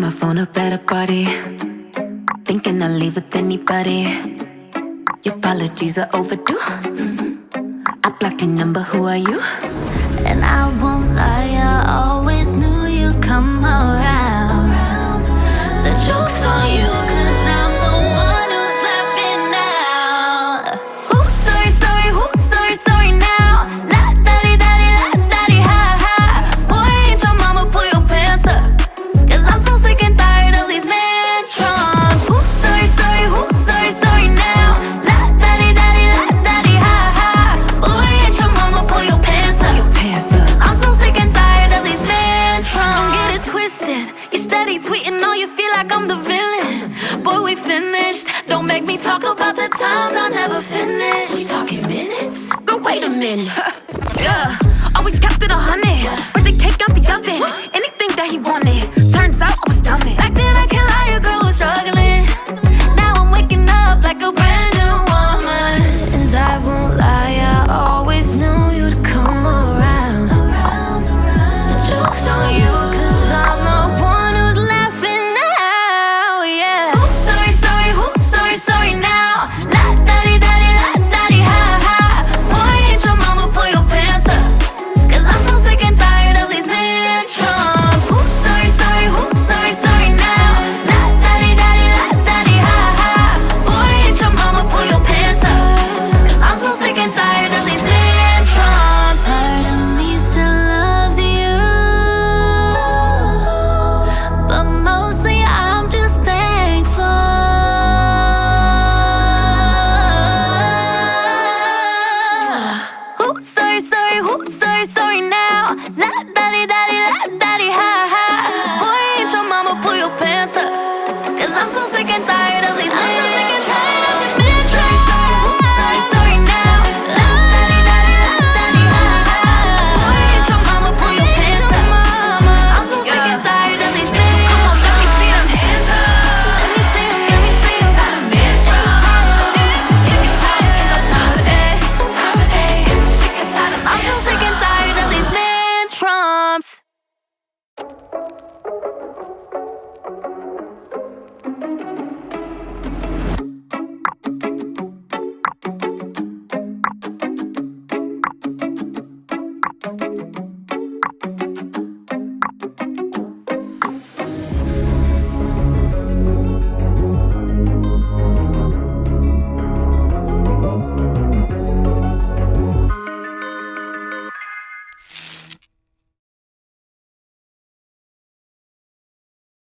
my phone up at a party, thinking I'll leave with anybody. Your apologies are overdue. I blocked your number, who are you? And I won't lie, I always knew you'd come around. The joke's on you, 'cause I'm the one who's laughing now. Ooh, sorry, sorry, ooh, sorry, sorry now. La da di da di, la da di ha ha. Boy, ain't your mama, pull your pants up, 'cause I'm so sick and tired of these mantrons. Ooh, sorry, sorry, ooh, sorry, sorry now. La da di da di, la da di ha ha. Boy, ain't your mama, pull your pants up. I'm so sick and tired of these mantrons. Don't get it twisted, you steady tweeting all you feel like I'm the villain. Boy, we finished. Don't make me talk about the times I never finished. We talking minutes? Girl, wait a minute. Yeah, always kept it 100. Birthday cake out the oven. Anything that he wanted.